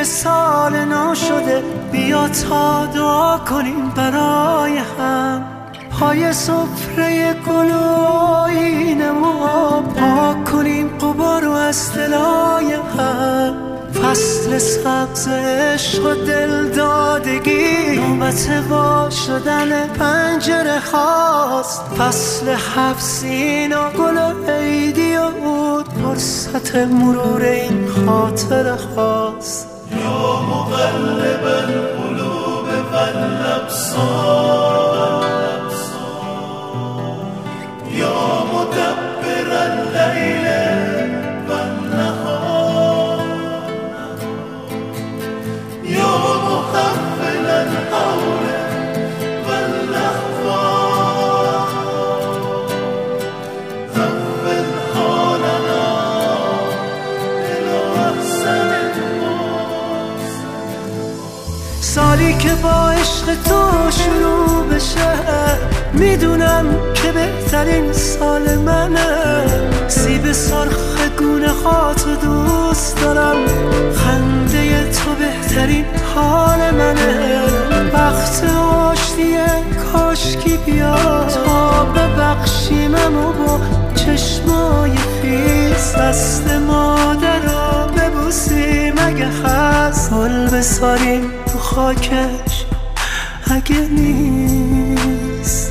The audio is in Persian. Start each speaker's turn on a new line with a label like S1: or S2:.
S1: میره سال نو شده، بیا تا دعا کنیم برای هم. پای سفره گل و آینه و پاک کنیم غبار و از دلای هم. فصل سبز عشق و دلدادگی، نوبت وا شدن پنجره هاست. فصل حفظین و گل و عیدی و عود، فرصت مرور این خاطره هاست.
S2: یا مقلب القلوب والابصار، یا مدبر اللیل والنهار، یا محول الحول والاحوال، حول حالنا الی احسن المحسن.
S1: سالی که با عشق تو شروع بشه، میدونم که بهترین سال منه. سیب سرخ گونه هاتو دوست دارم، خنده تو بهترین حال منه. وقت آشتیه کاشکی بیا تا ببخشیمم و با چشمای خیس دست مادر رو ببوسیم. اگه هست گل بساریم تو خاکش، اگه نیست